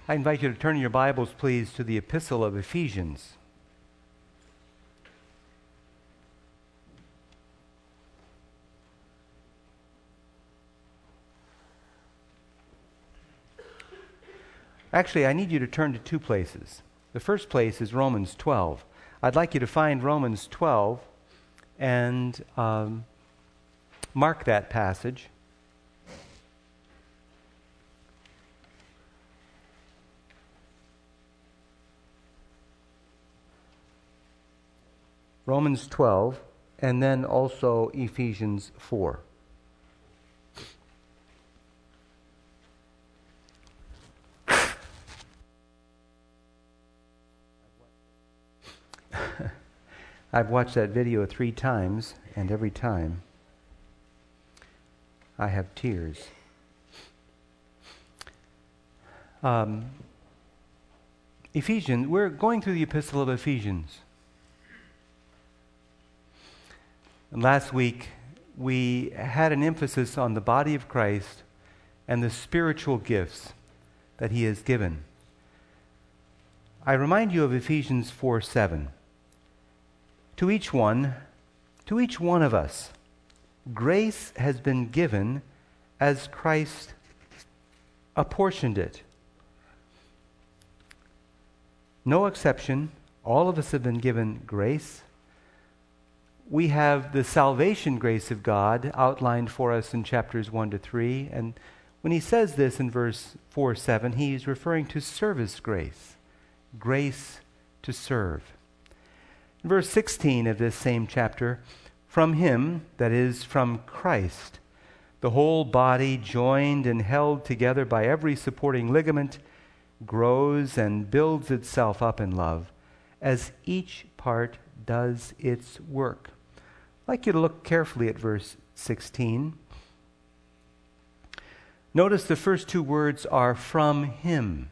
I invite you to turn your Bibles, please, to the Epistle of Ephesians. Actually, I need you to turn to two places. The first place is Romans 12. I'd like you to find Romans 12 and mark that passage. Romans 12, and then also Ephesians 4. I've watched that video 3 times, and every time I have tears. Ephesians, we're going through the Epistle of Ephesians. And last week, we had an emphasis on the body of Christ and the spiritual gifts that He has given. I remind you of Ephesians 4:7. To each one of us, grace has been given as Christ apportioned it. No exception, all of us have been given grace. We have the salvation grace of God outlined for us in chapters 1 to 3. And when he says this in verse 4:7, he's referring to service grace. Grace to serve. In verse 16 of this same chapter, from him, that is, from Christ, the whole body, joined and held together by every supporting ligament, grows and builds itself up in love, as each part does its work. I'd like you to look carefully at verse 16. Notice the first 2 words are from him.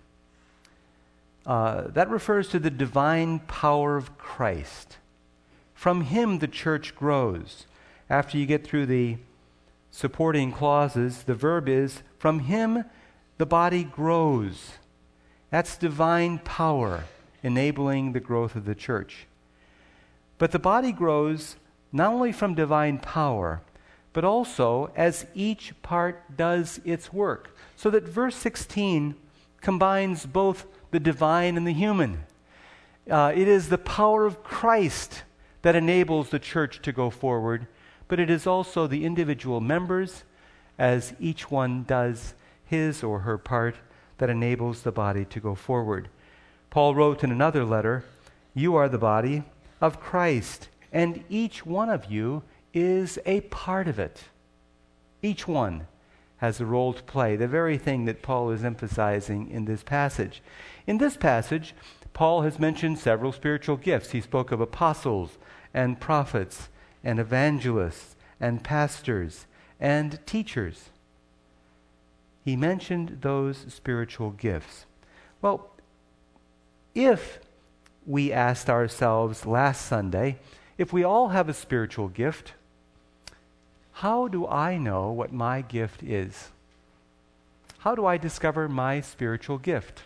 That refers to the divine power of Christ. From him the church grows. After you get through the supporting clauses, the verb is, from him the body grows. That's divine power enabling the growth of the church. But the body grows not only from divine power, but also as each part does its work. So that verse 16 combines both the divine and the human. It is the power of Christ that enables the church to go forward, but it is also the individual members, as each one does his or her part, that enables the body to go forward. Paul wrote in another letter, "You are the body of Christ, and each one of you is a part of it." Each one has a role to play, the very thing that Paul is emphasizing in this passage. In this passage, Paul has mentioned several spiritual gifts. He spoke of apostles and prophets and evangelists and pastors and teachers. He mentioned those spiritual gifts. Well, if we asked ourselves last Sunday, if we all have a spiritual gift, how do I know what my gift is? How do I discover my spiritual gift?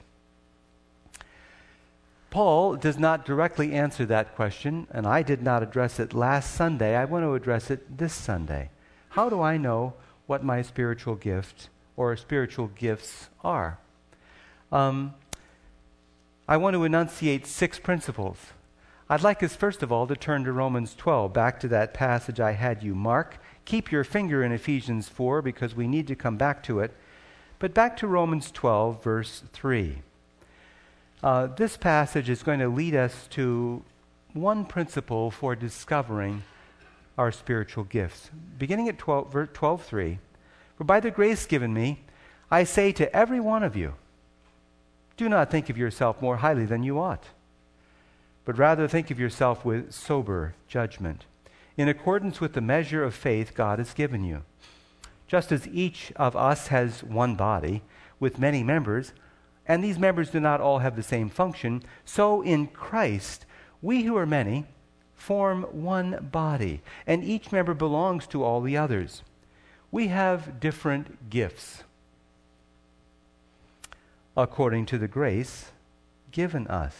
Paul does not directly answer that question, and I did not address it last Sunday. I want to address it this Sunday. How do I know what my spiritual gift or spiritual gifts are? I want to enunciate 6 principles. I'd like us, first of all, to turn to Romans 12, back to that passage I had you mark. Keep your finger in Ephesians 4 because we need to come back to it. But back to Romans 12, verse 3. This passage is going to lead us to one principle for discovering our spiritual gifts. Beginning at 12:3, "For by the grace given me, I say to every one of you, do not think of yourself more highly than you ought, but rather think of yourself with sober judgment, in accordance with the measure of faith God has given you. Just as each of us has one body with many members, and these members do not all have the same function, so in Christ we who are many form one body, and each member belongs to all the others. We have different gifts. according to the grace given us.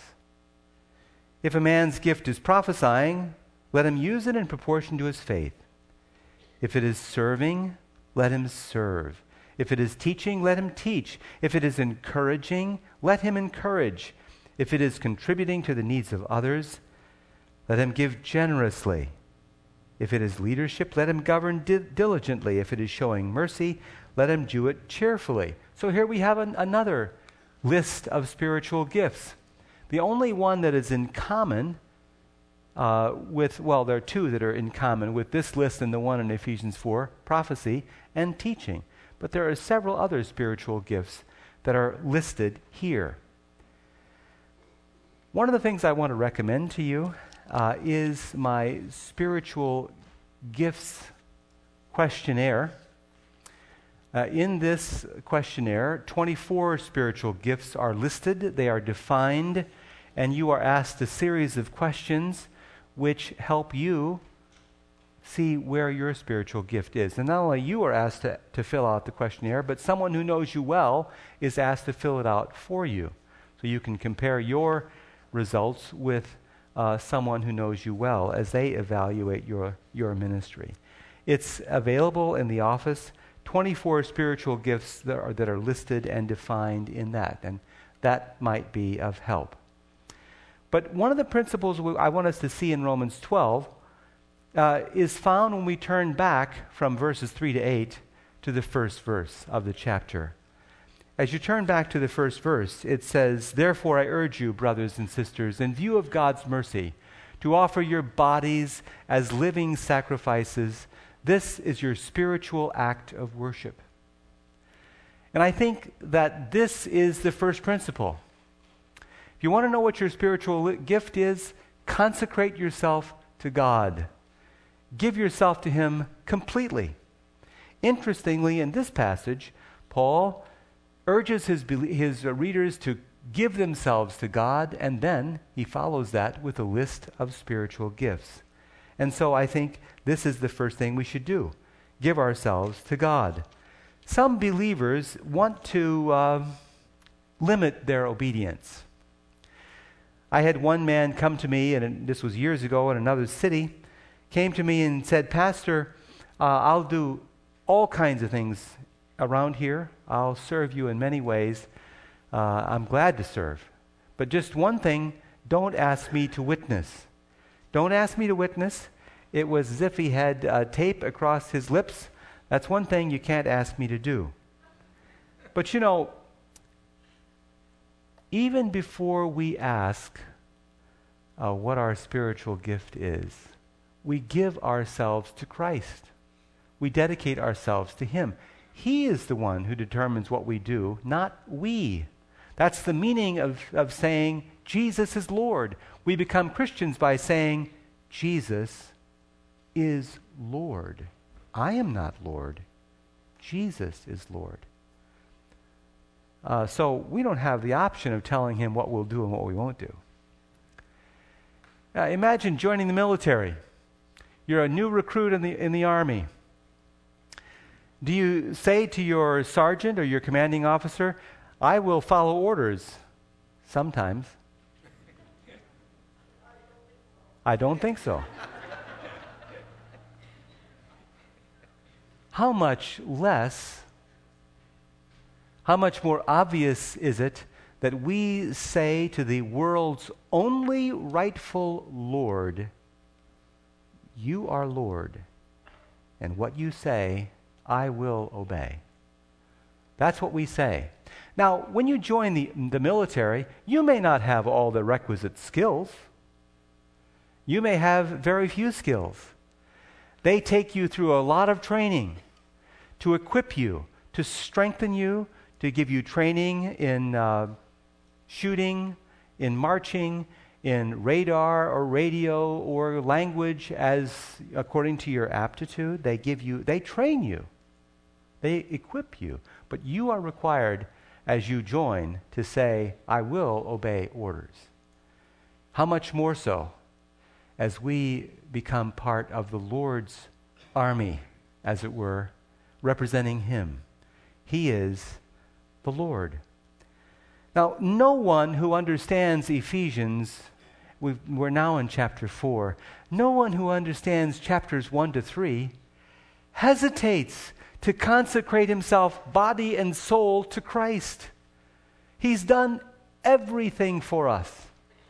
If a man's gift is prophesying, let him use it in proportion to his faith. If it is serving, let him serve. If it is teaching, let him teach. If it is encouraging, let him encourage. If it is contributing to the needs of others, let him give generously. If it is leadership, let him govern diligently. If it is showing mercy, let him do it cheerfully. So here we have another list of spiritual gifts. The only one that is in common there are two that are in common with this list and the one in Ephesians 4, prophecy and teaching. But there are several other spiritual gifts that are listed here. One of the things I want to recommend to you is my spiritual gifts questionnaire. In this questionnaire, 24 spiritual gifts are listed, they are defined, and you are asked a series of questions which help you see where your spiritual gift is. And not only you are asked to fill out the questionnaire, but someone who knows you well is asked to fill it out for you. So you can compare your results with someone who knows you well as they evaluate your ministry. It's available in the office, 24 spiritual gifts that are listed and defined in that, and that might be of help. But one of the principles I want us to see in Romans 12 is found when we turn back from verses 3 to 8 to the first verse of the chapter. As you turn back to the first verse, it says, "Therefore I urge you, brothers and sisters, in view of God's mercy, to offer your bodies as living sacrifices. This is your spiritual act of worship." And I think that this is the first principle. If you want to know what your spiritual gift is, consecrate yourself to God. Give yourself to Him completely. Interestingly, in this passage, Paul urges his readers to give themselves to God, and then he follows that with a list of spiritual gifts. And so I think this is the first thing we should do, give ourselves to God. Some believers want to limit their obedience. I had one man come to me, and this was years ago in another city, came to me and said, "Pastor, I'll do all kinds of things around here. I'll serve you in many ways. I'm glad to serve. But just one thing, don't ask me to witness. Don't ask me to witness." It was as if he had tape across his lips. That's one thing you can't ask me to do. But you know, even before we ask what our spiritual gift is, we give ourselves to Christ. We dedicate ourselves to Him. He is the one who determines what we do, not we. That's the meaning of saying Jesus is Lord. We become Christians by saying Jesus is Lord. I am not Lord. Jesus is Lord. So we don't have the option of telling Him what we'll do and what we won't do. Imagine joining the military. You're a new recruit in the Army. Do you say to your sergeant or your commanding officer, "I will follow orders"? Sometimes. I don't think so. How much more obvious is it that we say to the world's only rightful Lord, "You are Lord, and what you say, I will obey." That's what we say. Now, when you join the military, you may not have all the requisite skills. You may have very few skills. They take you through a lot of training to equip you, to strengthen you, to give you training in shooting, in marching, in radar or radio or language as according to your aptitude. They train you. They equip you. But you are required as you join to say, "I will obey orders." How much more so as we become part of the Lord's army, as it were, representing Him. He is the Lord. Now, no one who understands Ephesians, we're now in chapter 4, no one who understands chapters 1 to 3 hesitates to consecrate himself, body and soul, to Christ. He's done everything for us.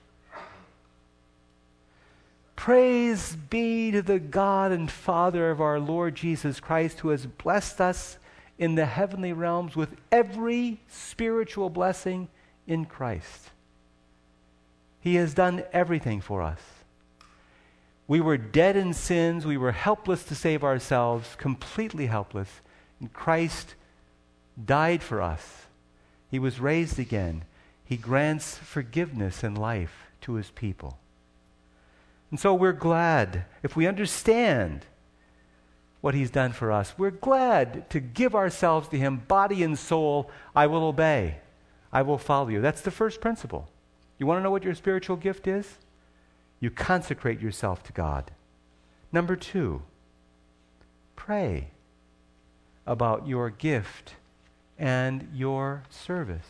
Praise be to the God and Father of our Lord Jesus Christ, who has blessed us in the heavenly realms with every spiritual blessing in Christ. He has done everything for us. We were dead in sins. We were helpless to save ourselves, completely helpless. And Christ died for us. He was raised again. He grants forgiveness and life to his people. And so we're glad, if we understand what he's done for us, we're glad to give ourselves to him, body and soul. I will obey. I will follow you. That's the first principle. You want to know what your spiritual gift is? You consecrate yourself to God. Number 2, pray about your gift and your service.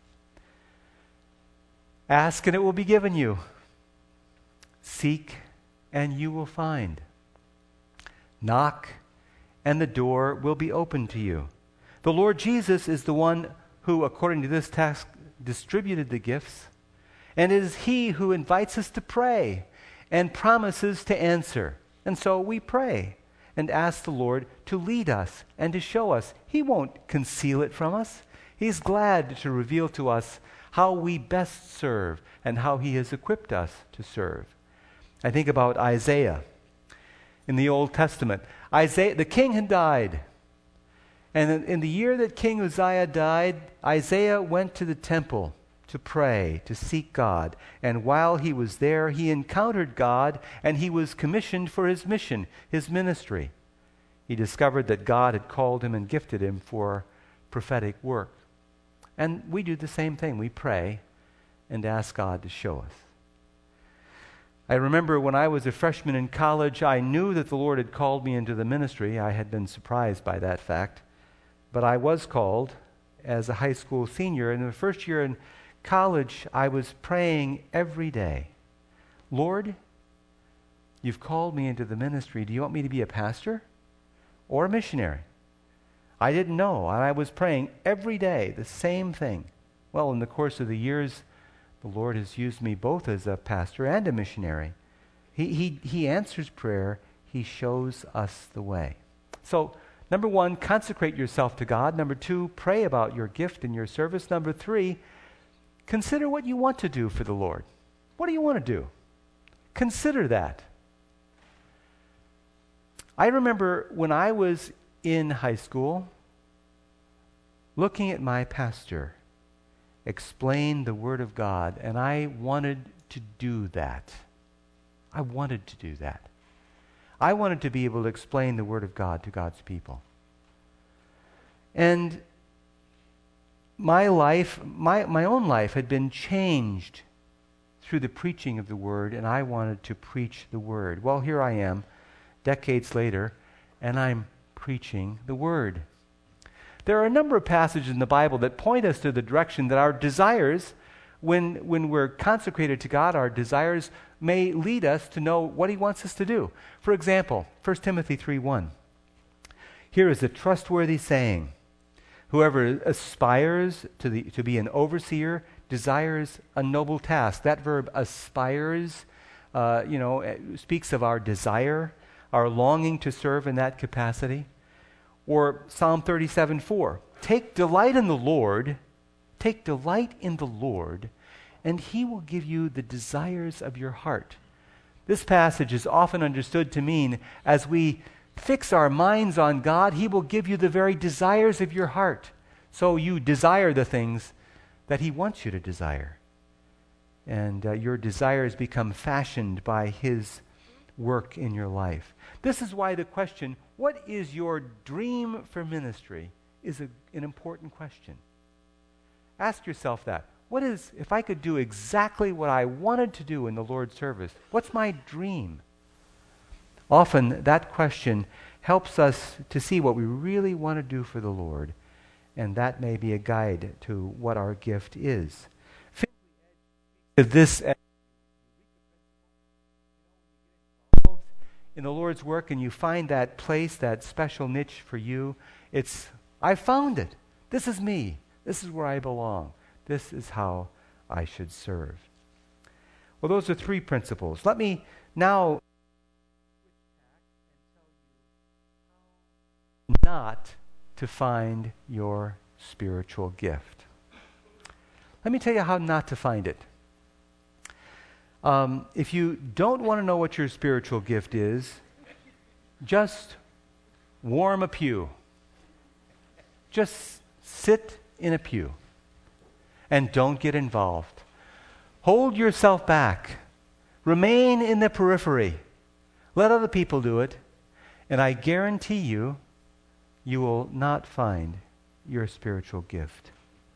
Ask and it will be given you. Seek and you will find. Knock and the door will be opened to you. The Lord Jesus is the one who, according to this text, distributed the gifts, and it is he who invites us to pray and promises to answer. And so we pray and ask the Lord to lead us and to show us. He won't conceal it from us. He's glad to reveal to us how we best serve and how he has equipped us to serve. I think about Isaiah in the Old Testament. Isaiah, the king had died. And in the year that King Uzziah died, Isaiah went to the temple to pray, to seek God. And while he was there, he encountered God, and he was commissioned for his mission, his ministry. He discovered that God had called him and gifted him for prophetic work. And we do the same thing. We pray and ask God to show us. I remember when I was a freshman in college, I knew that the Lord had called me into the ministry. I had been surprised by that fact. But I was called as a high school senior. And in the first year in college, I was praying every day, Lord, you've called me into the ministry. Do you want me to be a pastor or a missionary? I didn't know. And I was praying every day the same thing. Well, in the course of the years, the Lord has used me both as a pastor and a missionary. He answers prayer. He shows us the way. So, number 1, consecrate yourself to God. Number 2, pray about your gift and your service. Number 3, consider what you want to do for the Lord. What do you want to do? Consider that. I remember when I was in high school, looking at my pastor explain the Word of God, and I wanted to do that. I wanted to do that. I wanted to be able to explain the Word of God to God's people. And my life, my own life had been changed through the preaching of the Word, and I wanted to preach the Word. Well, here I am, decades later, and I'm preaching the Word. There are a number of passages in the Bible that point us to the direction that our desires, when we're consecrated to God, our desires may lead us to know what he wants us to do. For example, 1 Timothy 3:1. Here is a trustworthy saying. Whoever aspires to be an overseer desires a noble task. That verb aspires, speaks of our desire, our longing to serve in that capacity. Or Psalm 37:4. Take delight in the Lord, and he will give you the desires of your heart. This passage is often understood to mean, as we fix our minds on God, he will give you the very desires of your heart. So you desire the things that he wants you to desire. And your desires become fashioned by his work in your life. This is why the question, what is your dream for ministry, is an important question. Ask yourself that. What is, if I could do exactly what I wanted to do in the Lord's service, what's my dream? Often that question helps us to see what we really want to do for the Lord And that may be a guide to what our gift is. This in the Lord's work and you find that place, that special niche for you, I found it. This is me. This is where I belong. This is how I should serve. Well, those are three principles. Let me now not to find your spiritual gift. Let me tell you how not to find it. If you don't want to know what your spiritual gift is, just warm a pew. Just sit in a pew and don't get involved. Hold yourself back. Remain in the periphery. Let other people do it, and I guarantee you, you will not find your spiritual gift.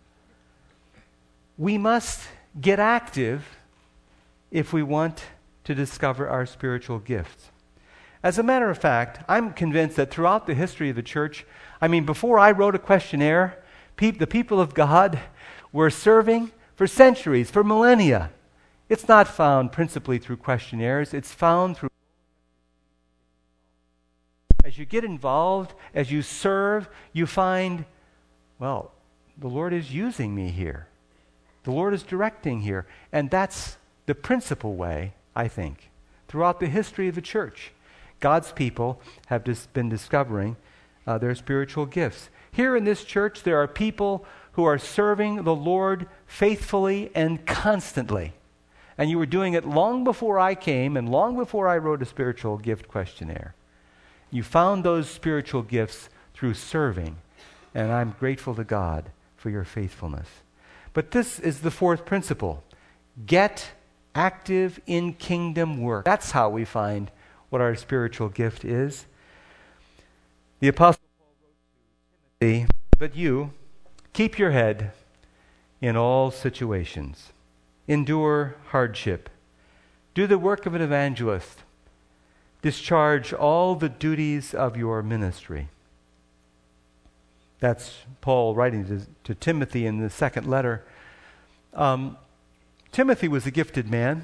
We must get active if we want to discover our spiritual gifts. As a matter of fact, I'm convinced that throughout the history of the church, before I wrote a questionnaire, the people of God were serving for centuries, for millennia. It's not found principally through questionnaires. It's found through as you get involved, as you serve, you find, well, the Lord is using me here. The Lord is directing here. And that's the principal way, I think, throughout the history of the church. God's people have just been discovering their spiritual gifts. Here in this church, there are people who are serving the Lord faithfully and constantly. And you were doing it long before I came and long before I wrote a spiritual gift questionnaire. You found those spiritual gifts through serving, and I'm grateful to God for your faithfulness. But this is the fourth principle. Get active in kingdom work. That's how we find what our spiritual gift is. The Apostle Paul wrote to Timothy, but you, keep your head in all situations. Endure hardship. Do the work of an evangelist. Discharge all the duties of your ministry. That's Paul writing to Timothy in the second letter. Timothy was a gifted man.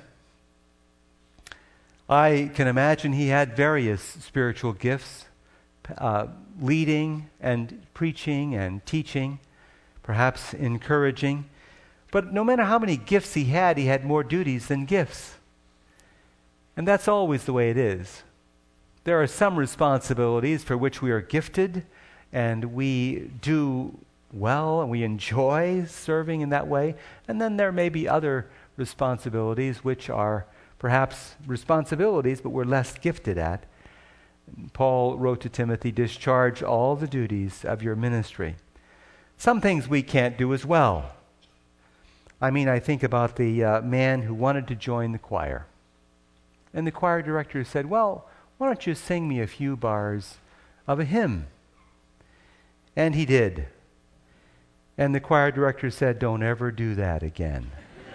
I can imagine he had various spiritual gifts, leading and preaching and teaching, perhaps encouraging. But no matter how many gifts he had more duties than gifts. And that's always the way it is. There are some responsibilities for which we are gifted and we do well and we enjoy serving in that way. And then there may be other responsibilities which are perhaps responsibilities but we're less gifted at. Paul wrote to Timothy, discharge all the duties of your ministry. Some things we can't do as well. I think about the man who wanted to join the choir. And the choir director said, well, why don't you sing me a few bars of a hymn? And he did. And the choir director said, don't ever do that again.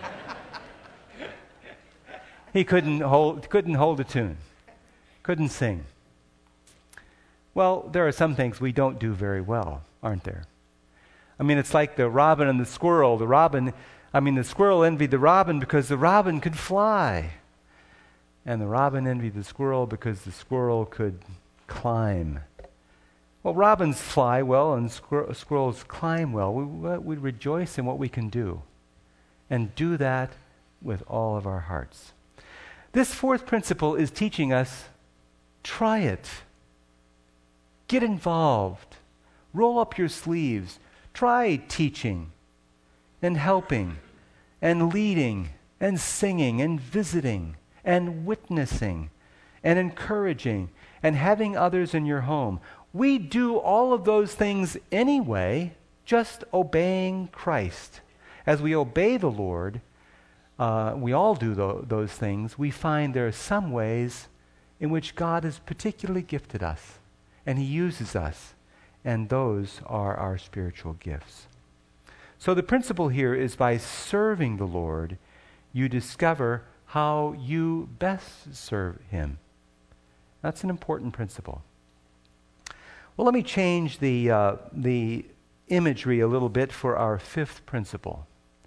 He couldn't hold a tune. Couldn't sing. Well, there are some things we don't do very well, aren't there? It's like the robin and the squirrel. The squirrel envied the robin because the robin could fly. And the robin envied the squirrel because the squirrel could climb. Well, robins fly well and squirrels climb well. We rejoice in what we can do and do that with all of our hearts. This fourth principle is teaching us, try it. Get involved. Roll up your sleeves. Try teaching and helping and leading and singing and visiting and witnessing and encouraging and having others in your home. We do all of those things anyway, just obeying Christ. As we obey the Lord, we all do those things. We find there are some ways in which God has particularly gifted us, and He uses us, and those are our spiritual gifts. So the principle here is by serving the Lord, you discover how you best serve Him. That's an important principle. Well, let me change the imagery a little bit for our fifth principle.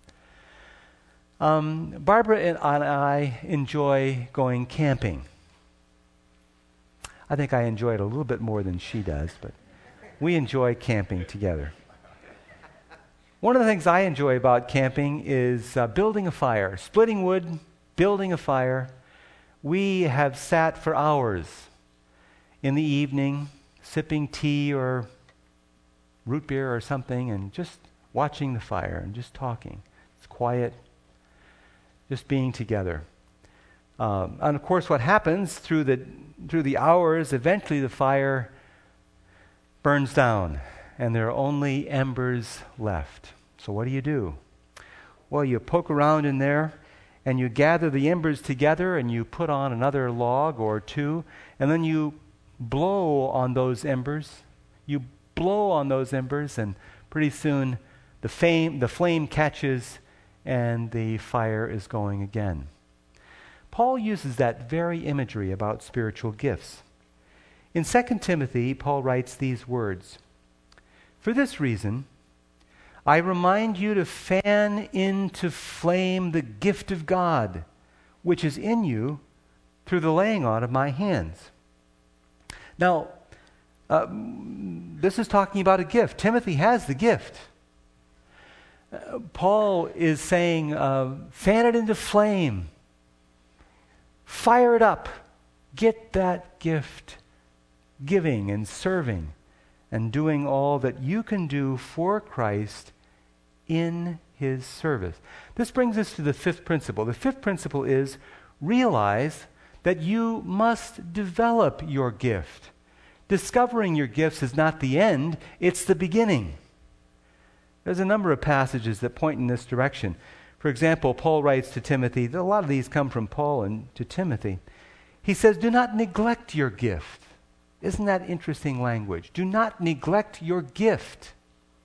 Barbara and I enjoy going camping. I think I enjoy it a little bit more than she does, but we enjoy camping together. One of the things I enjoy about camping is building a fire, splitting wood, building a fire. We have sat for hours in the evening, sipping tea or root beer or something, and just watching the fire and just talking. It's quiet, just being together. And of course, what happens through the hours, eventually the fire burns down, and there are only embers left. So what do? Well, you poke around in there, and you gather the embers together, and you put on another log or two, and then you blow on those embers. You blow on those embers, and pretty soon the flame catches, and the fire is going again. Paul uses that very imagery about spiritual gifts. In 2 Timothy, Paul writes these words, "For this reason, I remind you to fan into flame the gift of God, which is in you through the laying on of my hands." Now, this is talking about a gift. Timothy has the gift. Paul is saying, fan it into flame. Fire it up. Get that gift giving and serving and doing all that you can do for Christ in his service. This brings us to the fifth principle. The fifth principle is realize that you must develop your gift. Discovering your gifts is not the end, it's the beginning. There's a number of passages that point in this direction. For example, Paul writes to Timothy, a lot of these come from Paul and to Timothy. He says, do not neglect your gift. Isn't that interesting language? Do not neglect your gift.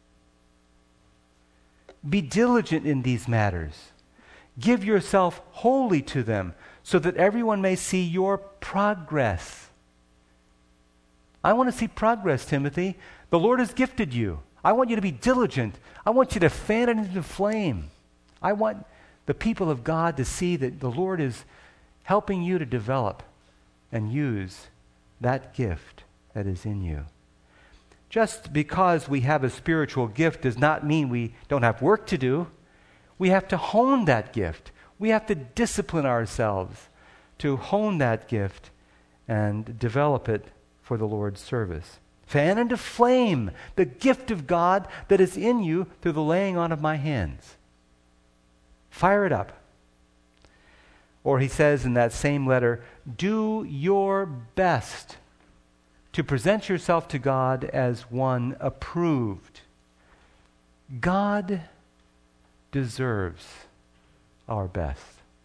Be diligent in these matters. Give yourself wholly to them, so that everyone may see your progress. I want to see progress, Timothy. The Lord has gifted you. I want you to be diligent. I want you to fan it into flame. I want the people of God to see that the Lord is helping you to develop and use that gift that is in you. Just because we have a spiritual gift does not mean we don't have work to do. We have to hone that gift. We have to discipline ourselves to hone that gift and develop it for the Lord's service. Fan into flame the gift of God that is in you through the laying on of my hands. Fire it up. Or he says in that same letter, do your best to present yourself to God as one approved. God deserves our best.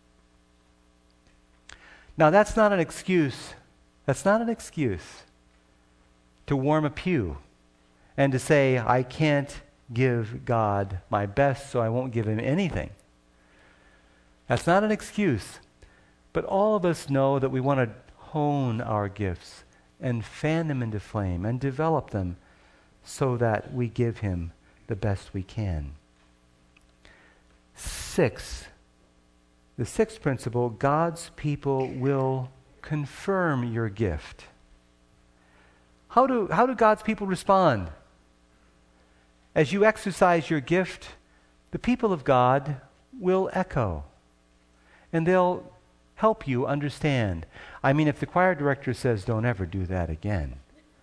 Now that's not an excuse. That's not an excuse to warm a pew and to say, I can't give God my best, so I won't give him anything. That's not an excuse. But all of us know that we want to hone our gifts and fan them into flame and develop them so that we give him the best we can. The sixth principle, God's people will confirm your gift. How do God's people respond? As you exercise your gift, the people of God will echo, and they'll help you understand. I mean, if the choir director says, don't ever do that again.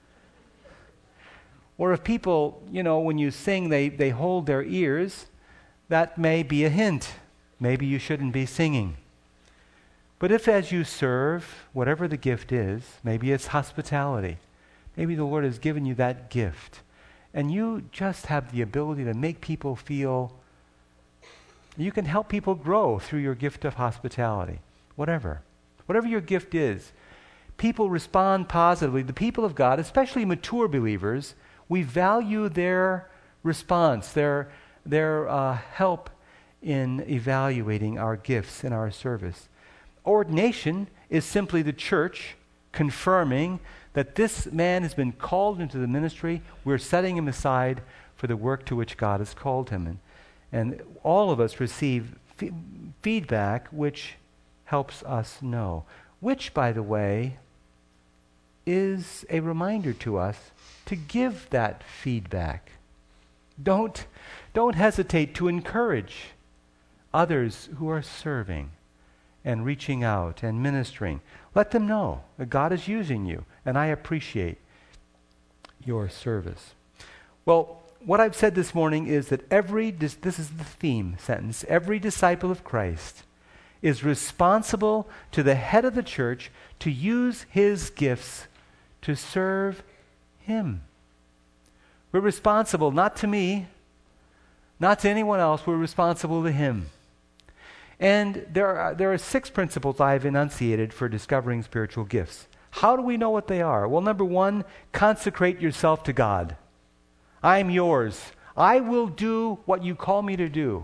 Or if people, when you sing, they hold their ears, that may be a hint. Maybe you shouldn't be singing. But if as you serve, whatever the gift is, maybe it's hospitality, maybe the Lord has given you that gift, and you just have the ability to make people feel, you can help people grow through your gift of hospitality. Whatever your gift is, people respond positively. The people of God, especially mature believers, we value their response, their help in evaluating our gifts and our service. Ordination is simply the church confirming that this man has been called into the ministry. We're setting him aside for the work to which God has called him. And all of us receive feedback which helps us know. Which, by the way, is a reminder to us to give that feedback. Don't hesitate to encourage others who are serving and reaching out and ministering. Let them know that God is using you, and I appreciate your service. Well, what I've said this morning is that this is the theme sentence, every disciple of Christ is responsible to the head of the church to use his gifts to serve him. We're responsible not to me, not to anyone else. We're responsible to him. And there are 6 principles I've enunciated for discovering spiritual gifts. How do we know what they are? Well, number 1, consecrate yourself to God. I'm yours. I will do what you call me to do.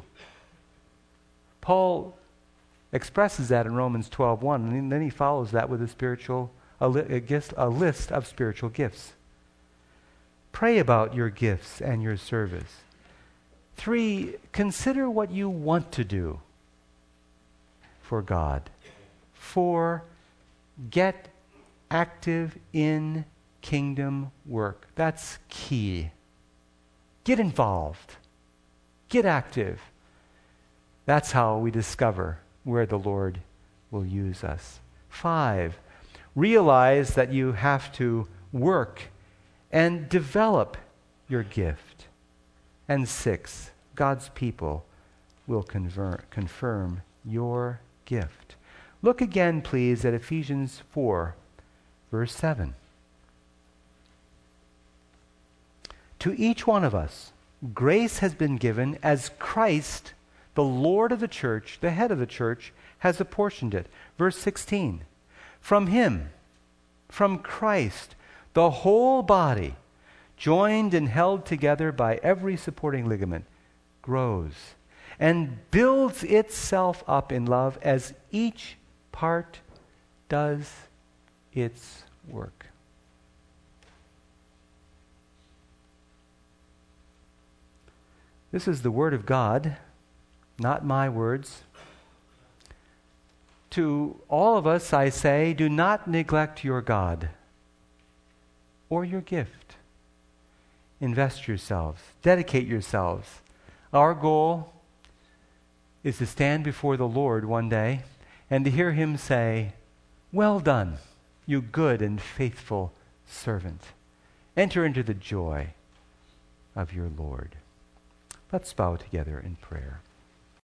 Paul expresses that in Romans 12:1, and then he follows that with a list of spiritual gifts. Pray about your gifts and your service. 3, consider what you want to do for God. 4, get active in kingdom work. That's key. Get involved. Get active. That's how we discover where the Lord will use us. 5, realize that you have to work and develop your gift. And 6, God's people will confirm your gift. Look again, please, at Ephesians 4, verse 7. To each one of us, grace has been given as Christ, the Lord of the church, the head of the church, has apportioned it. Verse 16. From him, from Christ, the whole body, joined and held together by every supporting ligament, grows and builds itself up in love as each part does its work. This is the word of God, not my words. To all of us, I say, do not neglect your God or your gift. Invest yourselves. Dedicate yourselves. Our goal is to stand before the Lord one day and to hear him say, "Well done, you good and faithful servant. Enter into the joy of your Lord." Let's bow together in prayer.